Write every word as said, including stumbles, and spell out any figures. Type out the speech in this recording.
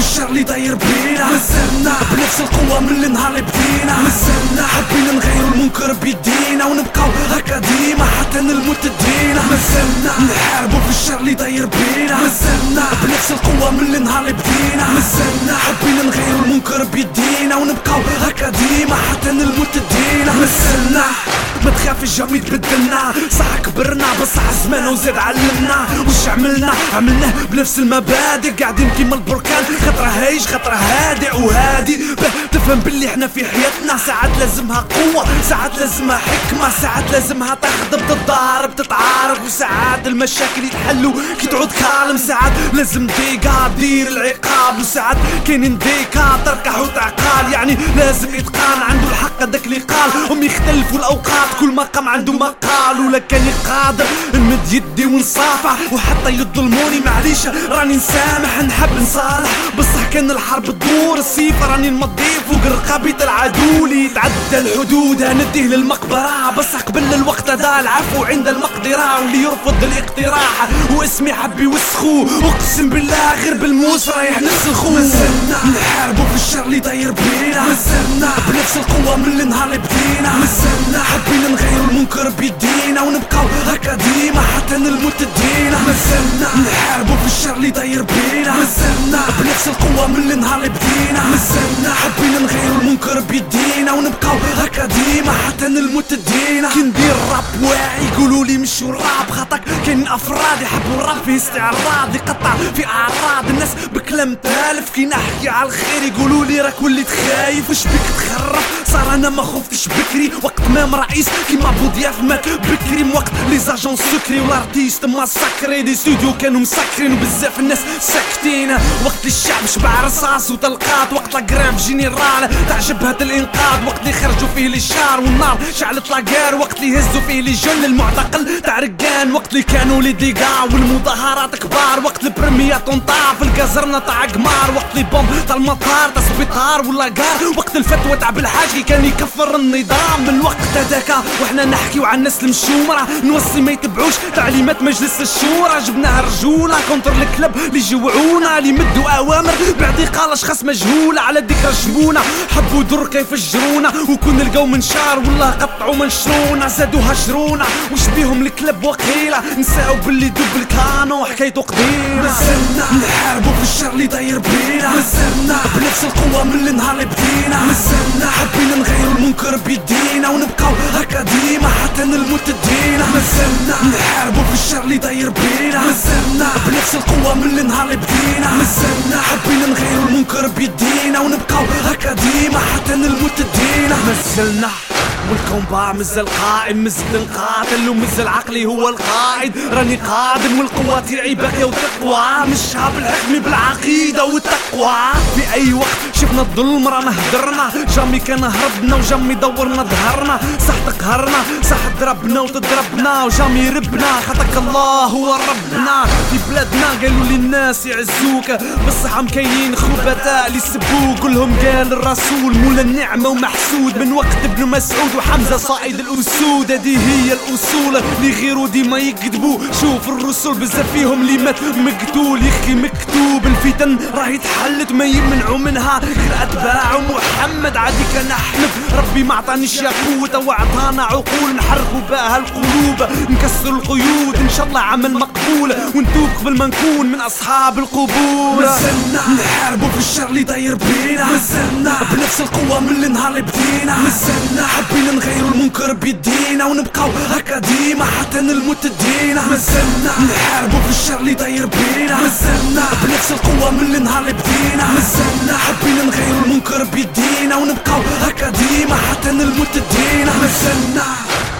الشر اللي داير بينا، مازلنا بنفس القوة من النهار اللي بدينا، مازلنا حابين نغيرو المنكر بيدينا ونبقاو هكا ديما حتى نلمو تدينا، مازلنا نحاربو في الشر اللي داير بينا، مازلنا بنفس القوة من النهار اللي بدينا، مازلنا حابين نغيرو المنكر بيدينا ونبقاو هكا ديما حتى نلمو تدينا، مازلنا ما تخافش جامي تبدلنا، صح كبرنا بصح الزمان وزاد علمنا، وش عملنا عملناه بنفس المبادئ، قاعدين كيما البركان خطرة هايج خطرة هادئ وهادي، باه تفهم باللي احنا في حياتنا ساعات لازمها قوة ساعات لازمها حكمة، ساعات لازمها تخدم تتضارب تتعارك، وساعات المشاكل يتحلوا كي تعود كالم، ساعات لازم ديكا دير العقاب، وساعات كاينين ديكا تركح وتعقال، يعني لازم يتقان عنده الحق هداك اللي قال، هم يختلفوا الاوقات كل مقام عنده مقال، ولا كان قادر نمد يدي ونصافح وحتى يظلموني معليش راني نسامح، نحب نصالح بصح كان الحرب تدور السيف راني نمضي فوق رقابة العدو اللي يتعدى الحدود نديه للمقبرة، بصح قبل الوقت هذا العفو عند المقدرة، واللي يرفض الاقتراح واسمي حب يوسخوه، اقسم بالله غير بالموس رايح نسلخوه، مازلنا نحاربو في الشر اللي داير بينا، مازلنا بنفس القوة من النهار اللي بدينا، مازلنا حابين نغيرو المنكر بيدينا ونبقاو هكا ديما حتى نلمو تدينا، مازلنا نحاربو في الشر اللي داير بينا، مازلنا بنفس القوة من النهار اللي بدينا، مازلنا حابين نغيرو المنكر بيدينا ونبقاو هكا ديما حتى نلمو تدينا، كي ندير راب واعي يقولولي مشو الراب خاطك كاين افراد يحبوا الراب فيه استعراض يقطع في اعراض الناس بكلام تالف، كي نحكي على الخير يقولولي راك وليت خايف، وش بيك تخرف صار انا ما خفتش بكري، وقت مام رئيس كيما بوضياف مات بكري، وقت لي زاجون سكري والارتيست مسكري، دي ستوديو كانوا مسكرين وبزاف الناس ساكتين، وقت الشعب شبع رصاص وطلقات، وقت لاكراف جينيرال تعجب هاد الانقاذ، وقت اللي خرجوا فيه الاشار والنار شعلت لاكار، وقت اللي هزوا فيه لي جن المعتقل تاع رقان، وقت اللي كانوا لي ديكا والمظاهرات كبار، وقت البرميات ونطاع في الكازرنه تاع قمار، وقت لي بوم تاع المطار تاع سبيطار ولا كار، وقت الفتوى تاع بالحاج كان يكفر النظام، من الوقت هذاك وحنا نحكيو على الناس المشومره، نوصي ما يتبعوش تعليمات مجلس الشورى، جبناها رجوله كونتر الكلب اللي يجوعونا، اللي يمدوا اوامر باعتقال اشخاص مجهوله، على ذكرى جبونا حبوا در كيف يفجرونا، وكون لقاو منشار والله قطعوا منشرونا، زادوا هجرونا وش بيهم الكلب وقيله، نساو باللي دوب الكانو حكايته قديمه، مازلنا نحاربوا في الشر اللي داير بينا، مازلنا بنفس القوه من النهار اللي بدينا، مازلنا حابين نغيرو المنكر بيدينا ونبقاو هكا ديما حتى نلمو تدينا، مازلنا نحاربو في الشر اللي داير بينا، مازلنا بنفس القوة من النهار اللي بدينا، مازلنا حابين نغيرو المنكر بيدينا ونبقاو هكا ديما حتى نلمو تدينا، مازلنا والكومبا مازال قائم مازال نقاتل ومازال عقلي هو القائد، راني قادم والقوة تاعي باقية وتقوى، مشها بالحكم بالعقيدة والتقوى، في أي وقت شفنا الظلم رانا هدرنا، جامي كان هربنا وجامي دورنا ظهرنا، صح تقهرنا صح ضربنا وتضربنا وجامي ربنا، خاطرك الله هو ربنا، في بلادنا قالوا لي الناس يعزوك بصح عم كاينين خبثاء اللي يسبوك، كلهم قال الرسول مولا النعمة ومحسود، من وقت ابن مسعود وحمزة صائد الأسود، هذه هي الأصول اللي غيرو ديما يكذبوا، شوف الرسل بزاف فيهم اللي مات مقتول، يخي مكتوب الفتن راهي تحلت ما يمنعوا منها غير أتباع محمد، عادي كان أحلف ربي ما عطانيش يا قوة وعطانا عقول نحرقوا بها القلوب، نكسر القيود إن شاء الله عمل مقبول، ونتوب قبل ما نكون من أصحاب القبور، مازلنا نحاربوا في الشر اللي داير بينا، مازلنا بنفس القوة من النهار اللي بدينا، مازلنا حابين نغيرو المنكر بيدينا ونبقاو هكا ديما حتى نلمو تدينا، مازلنا نحاربو في الشر اللي داير بينا، مازلنا بنفس القوة من النهار اللي بدينا، مازلنا حابين نغيرو المنكر بيدينا ونبقاو هكا ديما حتى نلمو تدينا، مازلنا